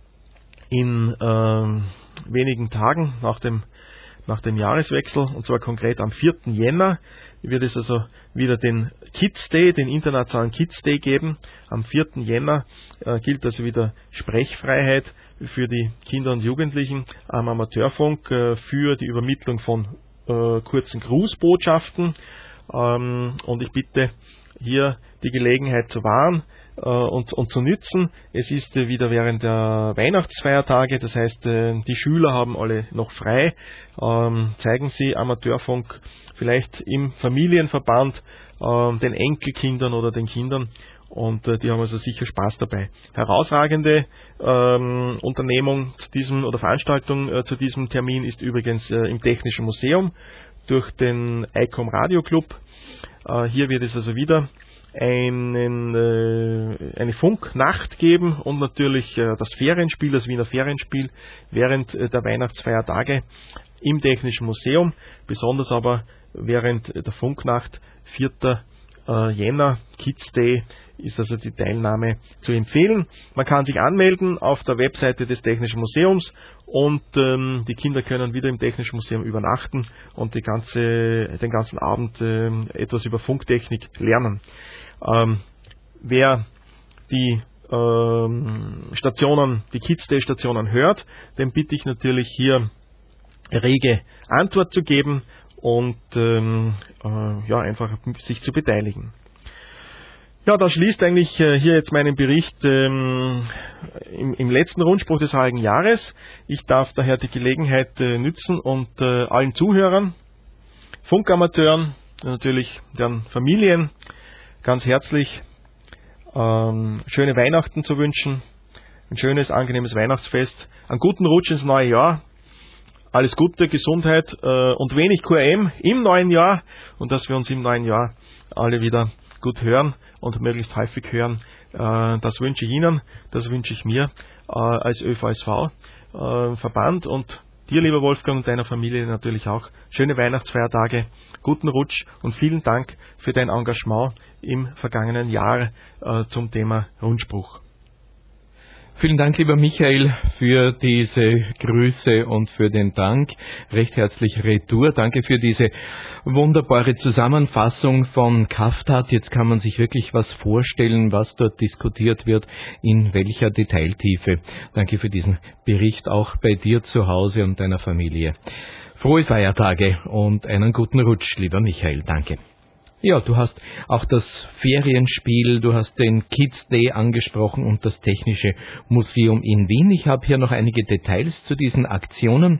in äh, wenigen Tagen nach dem nach dem Jahreswechsel, und zwar konkret am vierten Jänner, wird es also wieder den Kids Day, den internationalen Kids Day geben. Am vierten Jänner äh, gilt also wieder Sprechfreiheit für die Kinder und Jugendlichen am Amateurfunk äh, für die Übermittlung von äh, kurzen Grußbotschaften. Ähm, und ich bitte hier die Gelegenheit zu wahren äh, und, und zu nützen. Es ist äh, wieder während der Weihnachtsfeiertage, das heißt, äh, die Schüler haben alle noch frei. Ähm, zeigen Sie Amateurfunk vielleicht im Familienverband äh, den Enkelkindern oder den Kindern, und äh, die haben also sicher Spaß dabei. Herausragende ähm, Unternehmung zu diesem oder Veranstaltung äh, zu diesem Termin ist übrigens äh, im Technischen Museum durch den I C O M Radio Club. Äh, hier wird es also wieder einen, äh, eine Funknacht geben und natürlich äh, das Ferienspiel, das Wiener Ferienspiel während äh, der Weihnachtsfeiertage im Technischen Museum, besonders aber während der Funknacht, vierten Jänner, Kids Day, ist also die Teilnahme zu empfehlen. Man kann sich anmelden auf der Webseite des Technischen Museums, und ähm, die Kinder können wieder im Technischen Museum übernachten und die ganze, den ganzen Abend äh, etwas über Funktechnik lernen. Ähm, wer die ähm, Stationen, die Kids Day Stationen hört, den bitte ich natürlich hier rege Antwort zu geben und ähm, äh, ja, einfach sich zu beteiligen. Ja, das schließt eigentlich äh, hier jetzt meinen Bericht ähm, im, im letzten Rundspruch des heurigen Jahres. Ich darf daher die Gelegenheit äh, nützen und äh, allen Zuhörern, Funkamateuren, natürlich deren Familien ganz herzlich ähm, schöne Weihnachten zu wünschen, ein schönes, angenehmes Weihnachtsfest, einen guten Rutsch ins neue Jahr. Alles Gute, Gesundheit äh, und wenig Q M im neuen Jahr und dass wir uns im neuen Jahr alle wieder gut hören und möglichst häufig hören. Äh, das wünsche ich Ihnen, das wünsche ich mir äh, als Ö V S V-Verband äh, und dir, lieber Wolfgang, und deiner Familie natürlich auch schöne Weihnachtsfeiertage, guten Rutsch und vielen Dank für dein Engagement im vergangenen Jahr äh, zum Thema Rundspruch. Vielen Dank, lieber Michael, für diese Grüße und für den Dank. Recht herzlich Retour. Danke für diese wunderbare Zusammenfassung von Kaftat. Jetzt kann man sich wirklich was vorstellen, was dort diskutiert wird, in welcher Detailtiefe. Danke für diesen Bericht auch bei dir zu Hause und deiner Familie. Frohe Feiertage und einen guten Rutsch, lieber Michael. Danke. Ja, du hast auch das Ferienspiel, du hast den Kids Day angesprochen und das Technische Museum in Wien. Ich habe hier noch einige Details zu diesen Aktionen.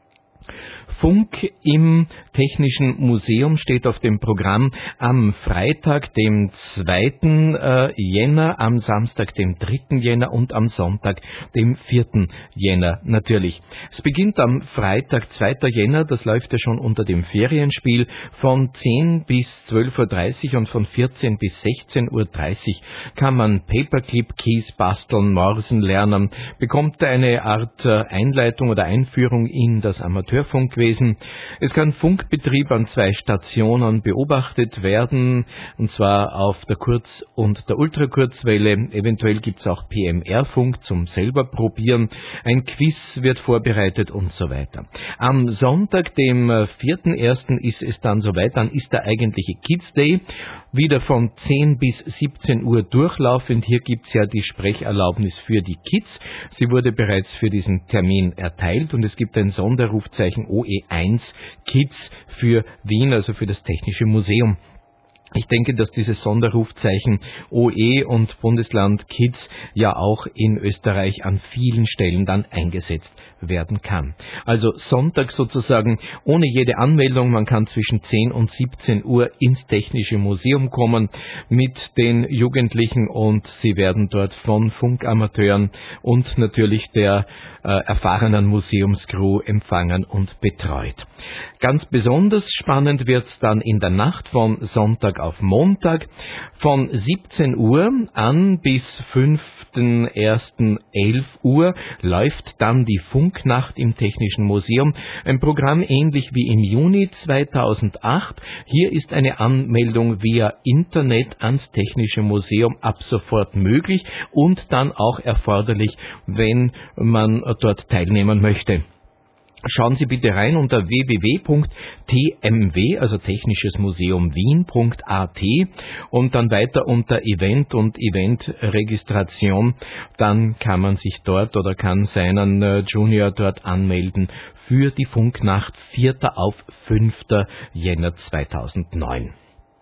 Funk im Technischen Museum steht auf dem Programm am Freitag, dem zweiten Jänner, am Samstag, dem dritten Jänner und am Sonntag, dem vierten Jänner natürlich. Es beginnt am Freitag, zweiten Jänner, das läuft ja schon unter dem Ferienspiel, von zehn bis zwölf Uhr dreißig und von vierzehn bis sechzehn Uhr dreißig kann man Paperclip-Keys basteln, morsen lernen, bekommt eine Art Einleitung oder Einführung in das Amateurfunkwesen. Es kann Funkbetrieb an zwei Stationen beobachtet werden, und zwar auf der Kurz- und der Ultrakurzwelle. Eventuell gibt es auch P M R-Funk zum selber probieren. Ein Quiz wird vorbereitet und so weiter. Am Sonntag, dem vierten ersten ist es dann soweit, dann ist der eigentliche Kids Day. Wieder von zehn bis siebzehn Uhr durchlaufend. Hier gibt es ja die Sprecherlaubnis für die Kids. Sie wurde bereits für diesen Termin erteilt und es gibt ein Sonderrufzeichen O E eins Kids für Wien, also für das Technische Museum. Ich denke, dass dieses Sonderrufzeichen O E und Bundesland Kids ja auch in Österreich an vielen Stellen dann eingesetzt werden kann. Also Sonntag sozusagen ohne jede Anmeldung. Man kann zwischen zehn und siebzehn Uhr ins Technische Museum kommen mit den Jugendlichen und sie werden dort von Funkamateuren und natürlich der äh, erfahrenen Museumscrew empfangen und betreut. Ganz besonders spannend wird's dann in der Nacht von Sonntag auf Montag von siebzehn Uhr an bis fünften ersten elf Uhr läuft dann die Funknacht im Technischen Museum. Ein Programm ähnlich wie im Juni zweitausendacht. Hier ist eine Anmeldung via Internet ans Technische Museum ab sofort möglich und dann auch erforderlich, wenn man dort teilnehmen möchte. Schauen Sie bitte rein unter w w w punkt t m w, also Technisches Museum Wien punkt a t und dann weiter unter Event und Eventregistration. Dann kann man sich dort oder kann seinen Junior dort anmelden für die Funknacht vierten auf fünften Jänner zweitausendneun.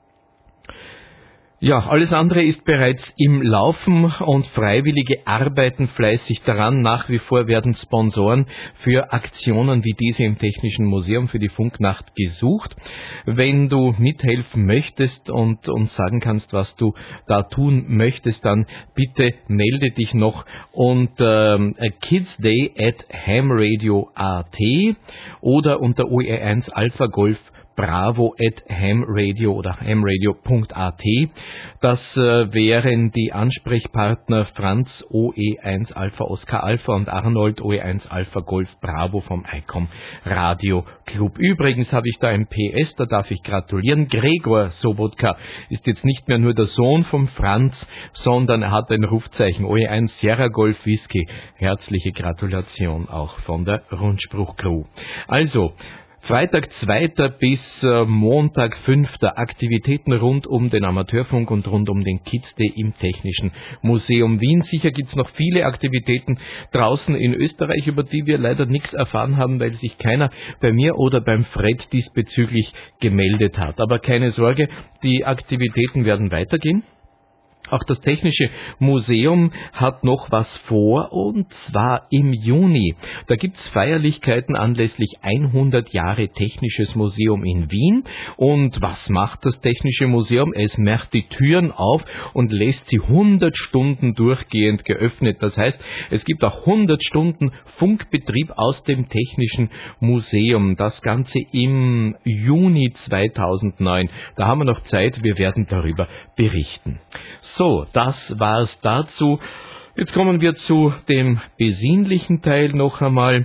Ja, alles andere ist bereits im Laufen und Freiwillige arbeiten fleißig daran. Nach wie vor werden Sponsoren für Aktionen wie diese im Technischen Museum für die Funknacht gesucht. Wenn du mithelfen möchtest und uns sagen kannst, was du da tun möchtest, dann bitte melde dich noch unter kidsday at hamradio punkt a t oder unter O E eins Alpha Golf bravo at hamradio oder hamradio punkt a t. Das äh, wären die Ansprechpartner Franz O E eins Alpha Oscar Alpha und Arnold O E eins Alpha Golf Bravo vom I C O M Radio Club. Übrigens habe ich da ein P S, da darf ich gratulieren. Gregor Sobotka ist jetzt nicht mehr nur der Sohn vom Franz, sondern er hat ein Rufzeichen O E eins Sierra Golf Whisky. Herzliche Gratulation auch von der Rundspruch Crew. Also, Freitag zweiter bis äh, Montag fünfter Aktivitäten rund um den Amateurfunk und rund um den Kids Day im Technischen Museum Wien. Sicher gibt's noch viele Aktivitäten draußen in Österreich, über die wir leider nichts erfahren haben, weil sich keiner bei mir oder beim Fred diesbezüglich gemeldet hat. Aber keine Sorge, die Aktivitäten werden weitergehen. Auch das Technische Museum hat noch was vor, und zwar im Juni. Da gibt's Feierlichkeiten anlässlich hundert Jahre Technisches Museum in Wien. Und was macht das Technische Museum? Es macht die Türen auf und lässt sie hundert Stunden durchgehend geöffnet. Das heißt, es gibt auch hundert Stunden Funkbetrieb aus dem Technischen Museum. Das Ganze im Juni zweitausendneun. Da haben wir noch Zeit, wir werden darüber berichten. So, das war's dazu. Jetzt kommen wir zu dem besinnlichen Teil noch einmal.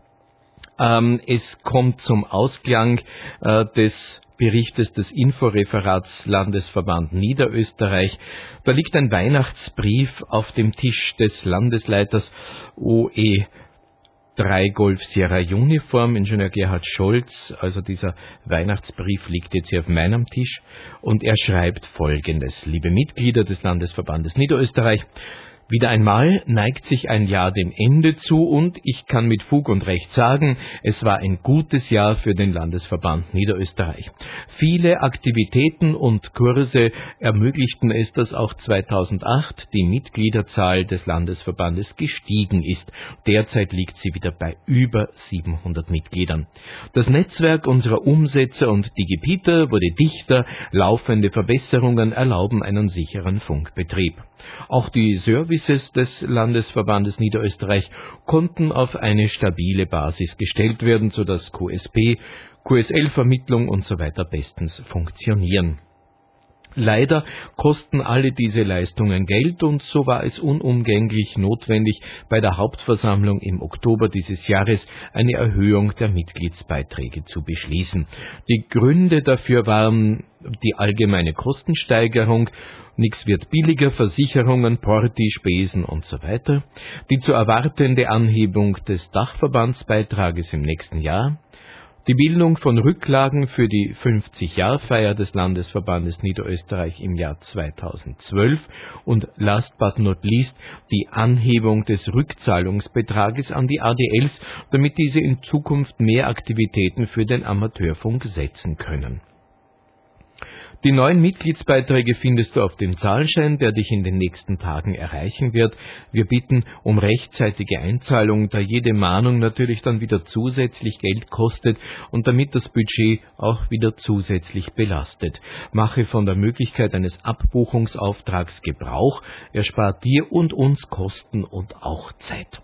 Ähm, es kommt zum Ausklang äh, des Berichtes des Inforeferats Landesverband Niederösterreich. Da liegt ein Weihnachtsbrief auf dem Tisch des Landesleiters O E drei Golf Sierra Uniform, Ingenieur Gerhard Scholz. Also dieser Weihnachtsbrief liegt jetzt hier auf meinem Tisch, und er schreibt Folgendes: Liebe Mitglieder des Landesverbandes Niederösterreich, wieder einmal neigt sich ein Jahr dem Ende zu, und ich kann mit Fug und Recht sagen, es war ein gutes Jahr für den Landesverband Niederösterreich. Viele Aktivitäten und Kurse ermöglichten es, dass auch zweitausendacht die Mitgliederzahl des Landesverbandes gestiegen ist. Derzeit liegt sie wieder bei über siebenhundert Mitgliedern. Das Netzwerk unserer Umsetzer und Digipiter wurde dichter, laufende Verbesserungen erlauben einen sicheren Funkbetrieb. Auch die Services des Landesverbandes Niederösterreich konnten auf eine stabile Basis gestellt werden, sodass Q S P, Q S L-Vermittlung und so weiter bestens funktionieren. Leider kosten alle diese Leistungen Geld, und so war es unumgänglich notwendig, bei der Hauptversammlung im Oktober dieses Jahres eine Erhöhung der Mitgliedsbeiträge zu beschließen. Die Gründe dafür waren die allgemeine Kostensteigerung, nichts wird billiger, Versicherungen, Porti, Spesen und so weiter, die zu erwartende Anhebung des Dachverbandsbeitrages im nächsten Jahr, die Bildung von Rücklagen für die fünfzig-Jahr-Feier des Landesverbandes Niederösterreich im Jahr zweitausendzwölf und last but not least die Anhebung des Rückzahlungsbetrages an die A D Ls, damit diese in Zukunft mehr Aktivitäten für den Amateurfunk setzen können. Die neuen Mitgliedsbeiträge findest du auf dem Zahlschein, der dich in den nächsten Tagen erreichen wird. Wir bitten um rechtzeitige Einzahlung, da jede Mahnung natürlich dann wieder zusätzlich Geld kostet und damit das Budget auch wieder zusätzlich belastet. Mache von der Möglichkeit eines Abbuchungsauftrags Gebrauch, erspart dir und uns Kosten und auch Zeit.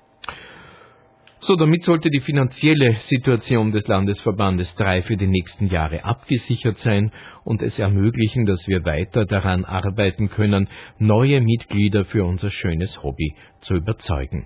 So, damit sollte die finanzielle Situation des Landesverbandes drei für die nächsten Jahre abgesichert sein und es ermöglichen, dass wir weiter daran arbeiten können, neue Mitglieder für unser schönes Hobby zu überzeugen.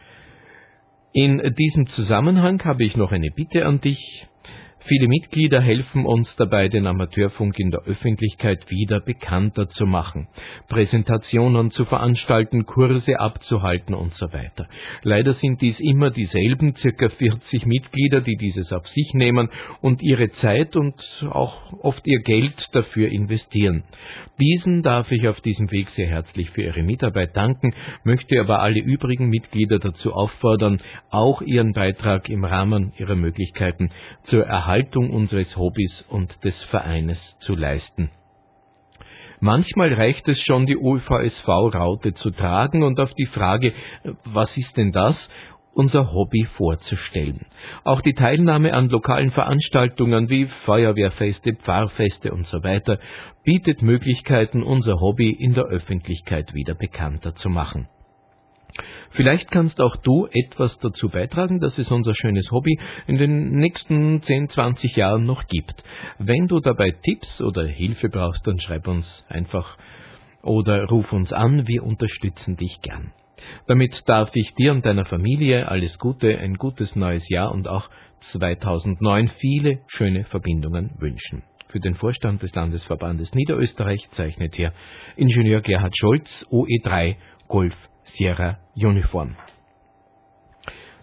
In diesem Zusammenhang habe ich noch eine Bitte an dich. Viele Mitglieder helfen uns dabei, den Amateurfunk in der Öffentlichkeit wieder bekannter zu machen, Präsentationen zu veranstalten, Kurse abzuhalten und so weiter. Leider sind dies immer dieselben, circa vierzig Mitglieder, die dieses auf sich nehmen und ihre Zeit und auch oft ihr Geld dafür investieren. Diesen darf ich auf diesem Weg sehr herzlich für ihre Mitarbeit danken, möchte aber alle übrigen Mitglieder dazu auffordern, auch ihren Beitrag im Rahmen ihrer Möglichkeiten zur Erhaltung unseres Hobbys und des Vereines zu leisten. Manchmal reicht es schon, die O V S V-Raute zu tragen und auf die Frage, was ist denn das, unser Hobby vorzustellen. Auch die Teilnahme an lokalen Veranstaltungen wie Feuerwehrfeste, Pfarrfeste und so weiter bietet Möglichkeiten, unser Hobby in der Öffentlichkeit wieder bekannter zu machen. Vielleicht kannst auch du etwas dazu beitragen, dass es unser schönes Hobby in den nächsten zehn, zwanzig Jahren noch gibt. Wenn du dabei Tipps oder Hilfe brauchst, dann schreib uns einfach oder ruf uns an, wir unterstützen dich gern. Damit darf ich dir und deiner Familie alles Gute, ein gutes neues Jahr und auch zweitausendneun viele schöne Verbindungen wünschen. Für den Vorstand des Landesverbandes Niederösterreich zeichnet hier Ingenieur Gerhard Scholz, O E drei Golf Sierra Uniform.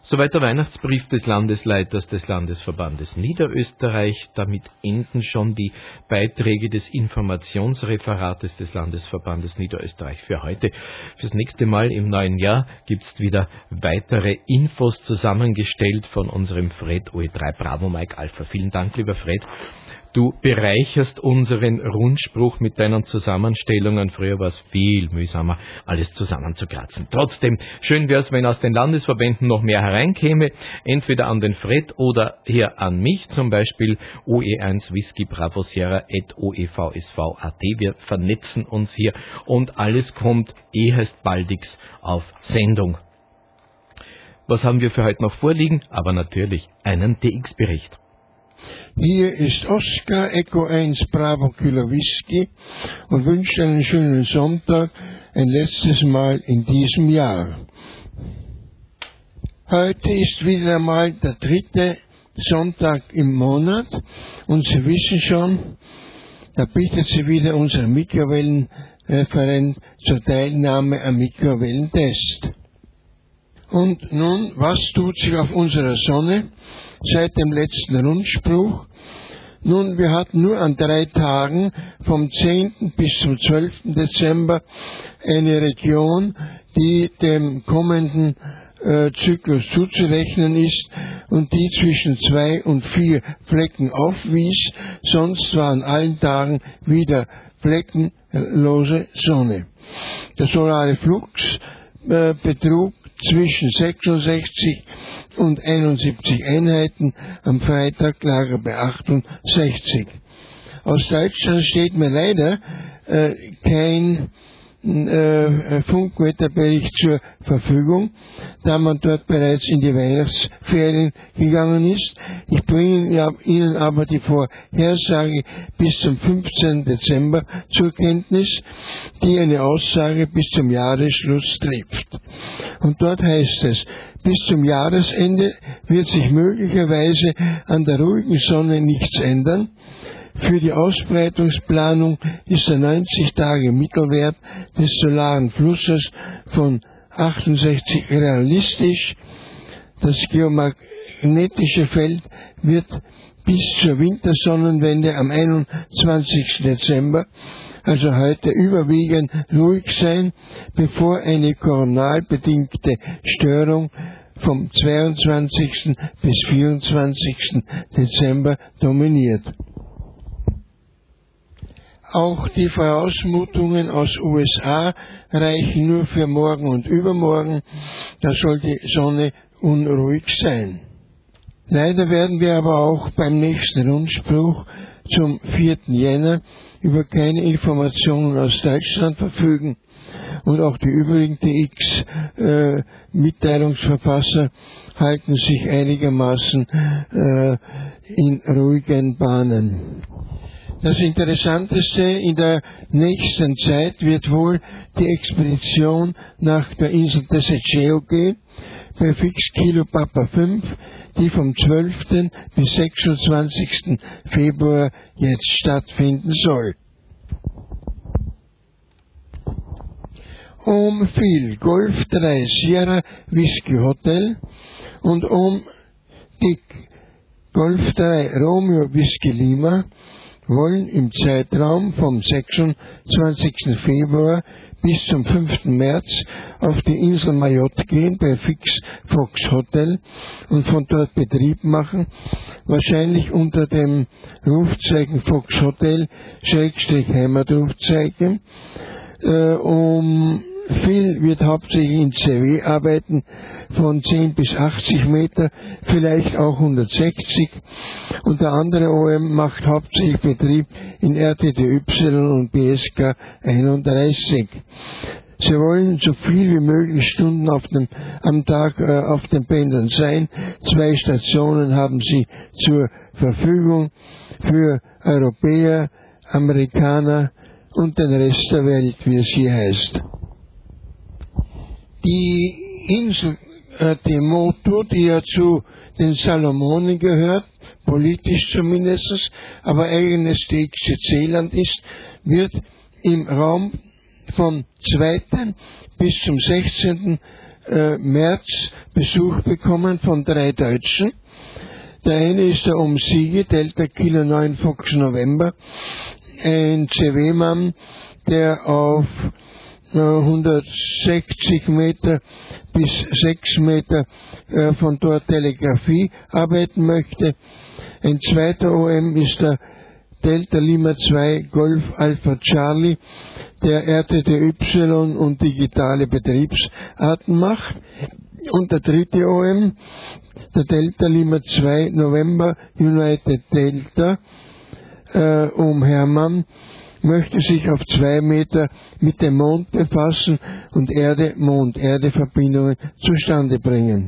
Soweit der Weihnachtsbrief des Landesleiters des Landesverbandes Niederösterreich. Damit enden schon die Beiträge des Informationsreferates des Landesverbandes Niederösterreich für heute. Fürs nächste Mal im neuen Jahr gibt's wieder weitere Infos zusammengestellt von unserem Fred O E drei Bravo Mike Alpha. Vielen Dank, lieber Fred. Du bereicherst unseren Rundspruch mit deinen Zusammenstellungen. Früher war es viel mühsamer, alles zusammenzukratzen. Trotzdem, schön wäre es, wenn aus den Landesverbänden noch mehr hereinkäme, entweder an den Fred oder hier an mich, zum Beispiel O E eins Whisky Bravo Sierra at o e v s v punkt a t. Wir vernetzen uns hier und alles kommt ehest baldigst auf Sendung. Was haben wir für heute noch vorliegen? Aber natürlich einen D X-Bericht. Hier ist Oscar Echo eins Bravo Kilo Whisky und wünscht einen schönen Sonntag, ein letztes Mal in diesem Jahr. Heute ist wieder einmal der dritte Sonntag im Monat und Sie wissen schon, da bittet Sie wieder unser Mikrowellenreferent zur Teilnahme am Mikrowellentest. Und nun, was tut sich auf unserer Sonne seit dem letzten Rundspruch? Nun, wir hatten nur an drei Tagen vom zehnten bis zum zwölften Dezember eine Region, die dem kommenden äh, Zyklus zuzurechnen ist und die zwischen zwei und vier Flecken aufwies. Sonst war an allen Tagen wieder fleckenlose Sonne. Der solare Flux äh, betrug zwischen sechsundsechzig und einundsiebzig Einheiten, am Freitag lag er bei achtundsechzig. Aus Deutschland steht mir leider äh, kein äh, Funkwetterbericht zur Verfügung, da man dort bereits in die Weihnachtsferien gegangen ist. Ich bringe Ihnen aber die Vorhersage bis zum fünfzehnten Dezember zur Kenntnis, die eine Aussage bis zum Jahresschluss trifft. Und dort heißt es, bis zum Jahresende wird sich möglicherweise an der ruhigen Sonne nichts ändern. Für die Ausbreitungsplanung ist der neunzig-Tage-Mittelwert des solaren Flusses von achtundsechzig realistisch. Das geomagnetische Feld wird bis zur Wintersonnenwende am einundzwanzigsten Dezember, also heute, überwiegend ruhig sein, bevor eine koronalbedingte Störung vom zweiundzwanzigsten bis vierundzwanzigsten Dezember dominiert. Auch die Vorausmutungen aus U S A reichen nur für morgen und übermorgen, da soll die Sonne unruhig sein. Leider werden wir aber auch beim nächsten Rundspruch zum vierten Jänner über keine Informationen aus Deutschland verfügen und auch die übrigen D X-Mitteilungsverfasser äh, halten sich einigermaßen äh, in ruhigen Bahnen. Das Interessanteste in der nächsten Zeit wird wohl die Expedition nach der Insel Desecheo-G, Präfix Kilo Papa fünf, die vom zwölften bis sechsundzwanzigsten Februar jetzt stattfinden soll. Um Phil Golf drei Sierra Whisky Hotel und um Dick Golf drei Romeo Whisky Lima wollen im Zeitraum vom sechsundzwanzigsten Februar bis zum fünften März auf die Insel Mayotte gehen, Präfix Fox Hotel, und von dort Betrieb machen, wahrscheinlich unter dem Rufzeichen Fox Hotel, Schrägstrich Heimatrufzeichen. Äh, um Phil wird hauptsächlich in C W arbeiten, von zehn bis achtzig Meter, vielleicht auch hundertsechzig. Und der andere O M macht hauptsächlich Betrieb in R T T Y und B S K einunddreißig. Sie wollen so viel wie möglich Stunden auf dem, am Tag äh, auf den Pendeln sein. Zwei Stationen haben sie zur Verfügung für Europäer, Amerikaner und den Rest der Welt, wie es hier heißt. Die Insel äh, Temoto, die ja zu den Salomonen gehört, politisch zumindest, aber eigenes D X C C-Land ist, wird im Raum vom zweiten bis zum sechzehnten äh, März Besuch bekommen von drei Deutschen. Der eine ist der Omsiege, Delta Kilo neun Fox November, ein C W-Mann, der auf äh, hundertsechzig Meter bis sechs Meter äh, von dort Telegrafie arbeiten möchte. Ein zweiter O M ist der Delta Lima zwei Golf Alpha Charlie, der R T T Y und digitale Betriebsarten macht. Und der dritte O M, der Delta Lima zwei November United Delta, äh, um Hermann, möchte sich auf zwei Meter mit dem Mond befassen und Erde-Mond-Erde-Verbindungen zustande bringen.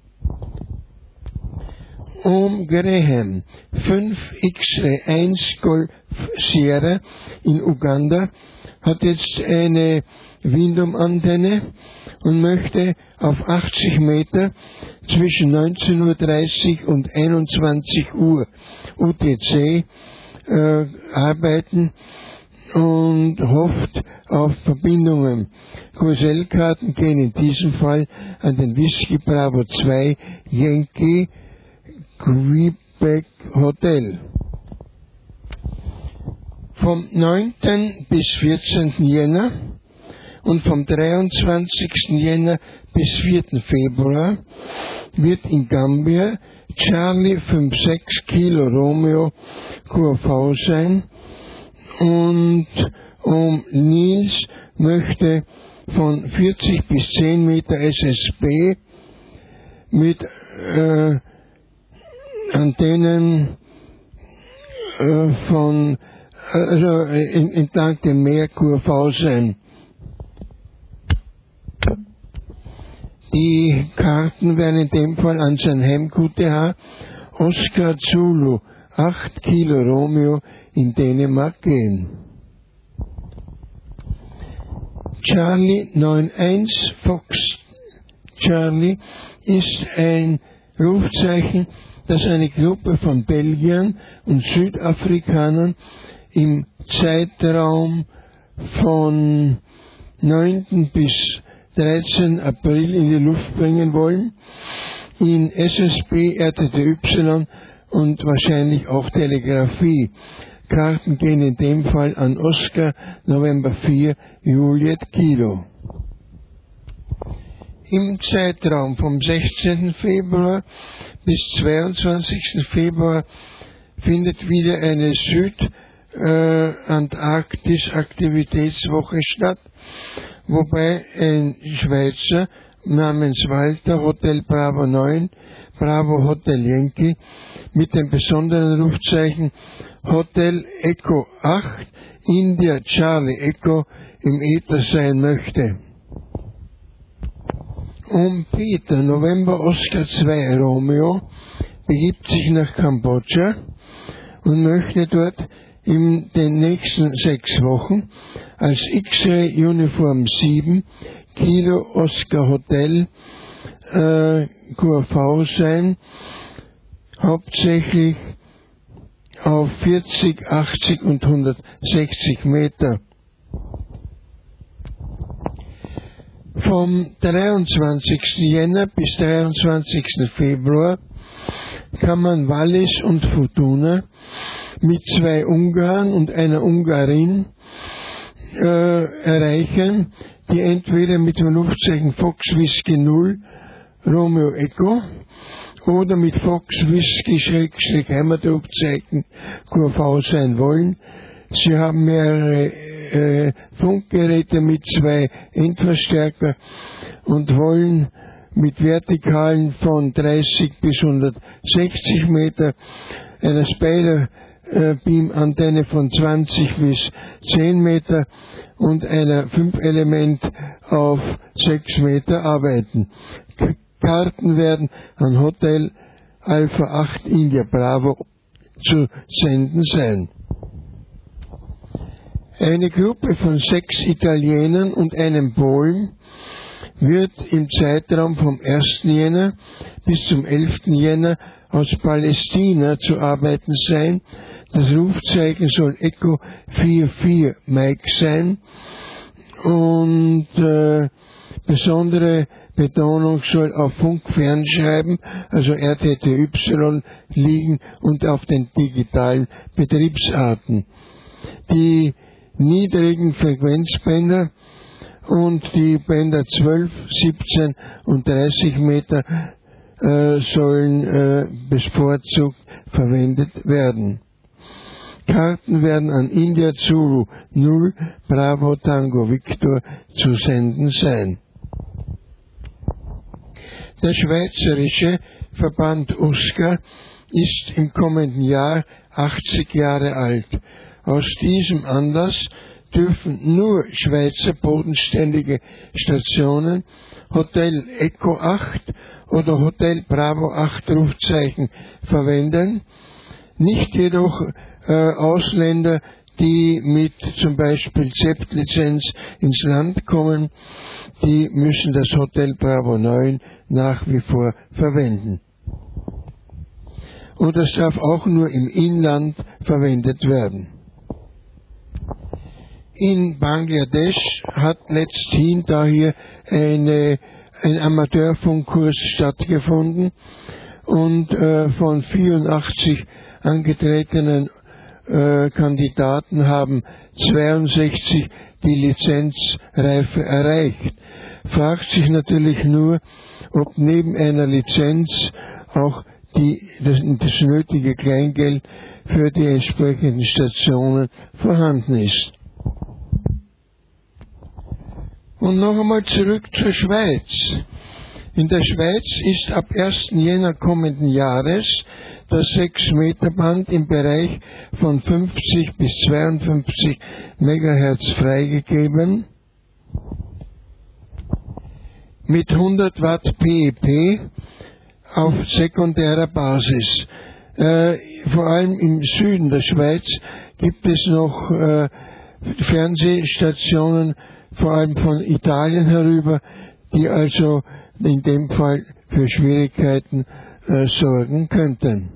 Um Graham, fünf X-Ray eins Golf Sierra in Uganda, hat jetzt eine Windom-Antenne und möchte auf achtzig Meter zwischen neunzehn Uhr dreißig und einundzwanzig Uhr U T C äh, arbeiten und hofft auf Verbindungen. Q S L-Karten gehen in diesem Fall an den Whisky Bravo zwei Yankee Quebec Hotel. Vom neunten bis vierzehnten Jänner und vom dreiundzwanzigsten Jänner bis vierten Februar wird in Gambia Charlie fünf sechs Kilo Romeo Q V sein, und um Nils möchte von vierzig bis zehn Meter S S B mit äh, Antennen äh, von also in, entlang dem Meer Q V sein. Die Karten werden in dem Fall an sein Heim-Q T H Oscar Zulu acht Kilo Romeo in Dänemark gehen. Charlie neun eins Fox Charlie ist ein Rufzeichen, das eine Gruppe von Belgiern und Südafrikanern im Zeitraum von neunten bis dreizehnten April in die Luft bringen wollen, in S S B, R T T Y und wahrscheinlich auch Telegrafie. Karten gehen in dem Fall an Oscar November vier Juliet Kilo. Im Zeitraum vom sechzehnten Februar bis zweiundzwanzigsten Februar findet wieder eine Südantarktis-Aktivitätswoche statt, wobei ein Schweizer namens Walter Hotel Bravo neun, Bravo Hotel Yankee mit dem besonderen Rufzeichen Hotel Echo acht, India Charlie Echo im Äther sein möchte. Um Peter November Oscar zwei Romeo begibt sich nach Kambodscha und möchte dort in den nächsten sechs Wochen als X-Ray Uniform sieben Kilo Oscar Hotel äh, Q V sein, hauptsächlich auf vierzig, achtzig und hundertsechzig Meter. Vom dreiundzwanzigsten Jänner bis dreiundzwanzigsten Februar kann man Wallis und Fortuna mit zwei Ungarn und einer Ungarin äh, erreichen, die entweder mit dem Luftzeichen Fox Whisky null Romeo Echo oder mit Fox Whisky Schrägstrich Heimatrufzeichen Q V sein wollen. Sie haben mehrere äh, Funkgeräte mit zwei Endverstärker und wollen mit Vertikalen von dreißig bis hundertsechzig Meter, einer Spider-Beam-Antenne von zwanzig bis zehn Meter und einer fünf Element auf sechs Meter arbeiten. Karten werden an Hotel Alpha acht India Bravo zu senden sein. Eine Gruppe von sechs Italienern und einem Polen wird im Zeitraum vom ersten Jänner bis zum elften Jänner aus Palästina zu arbeiten sein. Das Rufzeichen soll Echo vier vier Mike sein und äh, besondere Betonung soll auf Funkfernschreiben, also R T T Y, liegen und auf den digitalen Betriebsarten. Die niedrigen Frequenzbänder und die Bänder zwölf, siebzehn und dreißig Meter äh, sollen äh, bevorzugt verwendet werden. Karten werden an India Zulu null Bravo Tango Victor zu senden sein. Der schweizerische Verband U S C A ist im kommenden Jahr achtzig Jahre alt. Aus diesem Anlass dürfen nur Schweizer bodenständige Stationen Hotel Echo acht oder Hotel Bravo acht Rufzeichen verwenden, nicht jedoch äh, Ausländer, die mit zum Beispiel Z E P-Lizenz ins Land kommen, die müssen das Hotel Bravo neun nach wie vor verwenden. Und das darf auch nur im Inland verwendet werden. In Bangladesch hat letzthin daher eine, ein Amateurfunkkurs stattgefunden und äh, von vierundachtzig angetretenen äh, Kandidaten haben zweiundsechzig die Lizenzreife erreicht. Fragt sich natürlich nur, ob neben einer Lizenz auch die, das, das nötige Kleingeld für die entsprechenden Stationen vorhanden ist. Und noch einmal zurück zur Schweiz. In der Schweiz ist ab ersten Jänner kommenden Jahres das sechs Meter Band im Bereich von fünfzig bis zweiundfünfzig Megahertz freigegeben, mit hundert Watt P E P auf sekundärer Basis. Äh, vor allem im Süden der Schweiz gibt es noch äh, Fernsehstationen, vor allem von Italien herüber, die also in dem Fall für Schwierigkeiten äh, sorgen könnten.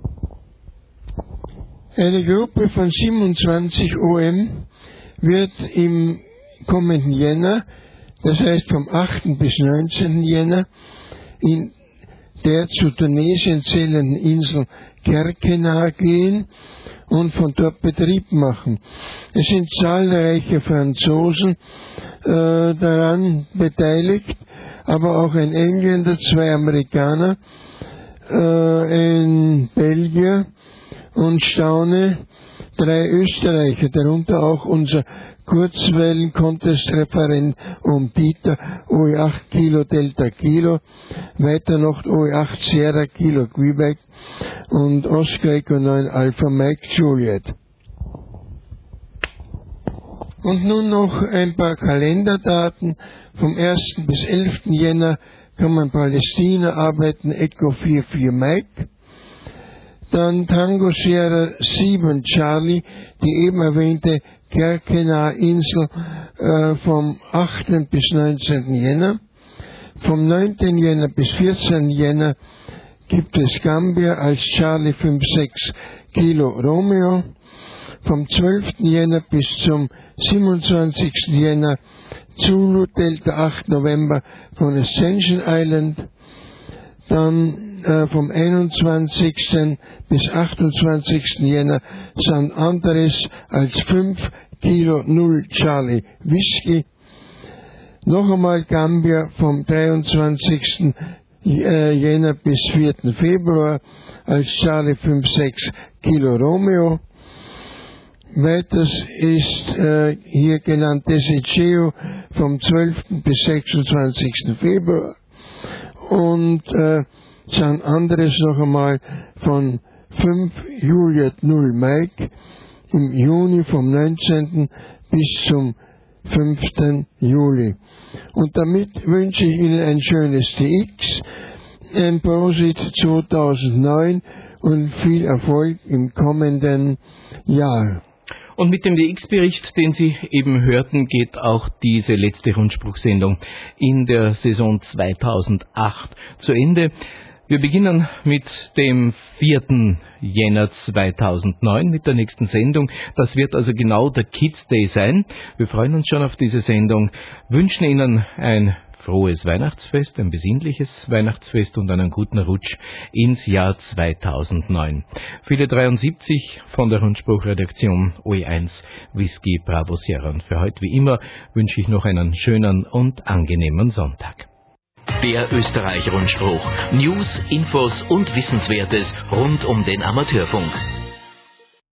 Eine Gruppe von siebenundzwanzig O M wird im kommenden Jänner, das heißt vom achten bis neunzehnten Jänner, in der zu Tunesien zählenden Insel Kerkena gehen und von dort Betrieb machen. Es sind zahlreiche Franzosen äh, daran beteiligt, aber auch ein Engländer, zwei Amerikaner, äh, ein Belgier und staune, drei Österreicher, darunter auch unser Kurzwellen-Contest-Referent um Dieter, O E acht Kilo Delta Kilo, weiter noch O E acht Sierra Kilo Quebec und Oscar Echo neun Alpha Mike Juliet. Und nun noch ein paar Kalenderdaten. Vom ersten bis elften Jänner kann man Palästina arbeiten, Echo vier vier Mike. Dann Tango Sierra sieben Charlie, die eben erwähnte Kerkena Insel äh, vom achten bis neunzehnten Jänner. Vom neunten Jänner bis vierzehnten Jänner gibt es Gambia als Charlie fünf sechs Kilo Romeo. Vom zwölften Jänner bis zum siebenundzwanzigsten Jänner Zulu Delta acht November von Ascension Island. Dann äh, vom einundzwanzigsten bis achtundzwanzigsten Jänner San Andres als fünf Kilo null Charlie Whisky. Noch einmal Gambia vom dreiundzwanzigsten Jänner bis vierten Februar als Charlie fünf sechs Kilo Romeo. Weiters ist äh, hier genannt Desecheo vom zwölften bis sechsundzwanzigsten Februar und äh, San Andres noch einmal von fünf Juliet null Mike im Juni vom neunzehnten bis zum fünften Juli. Und damit wünsche ich Ihnen ein schönes T X, ein Prosit zweitausendneun und viel Erfolg im kommenden Jahr. Und mit dem D X-Bericht, den Sie eben hörten, geht auch diese letzte Rundspruchsendung in der Saison zweitausendacht zu Ende. Wir beginnen mit dem vierten Jänner zweitausendneun mit der nächsten Sendung. Das wird also genau der Kids Day sein. Wir freuen uns schon auf diese Sendung, wünschen Ihnen ein frohes Weihnachtsfest, ein besinnliches Weihnachtsfest und einen guten Rutsch ins Jahr zweitausendneun. Viele dreiundsiebzig von der Rundspruchredaktion O E eins Whisky Bravo Sierra. Und für heute wie immer wünsche ich noch einen schönen und angenehmen Sonntag. Der Österreich-Rundspruch. News, Infos und Wissenswertes rund um den Amateurfunk.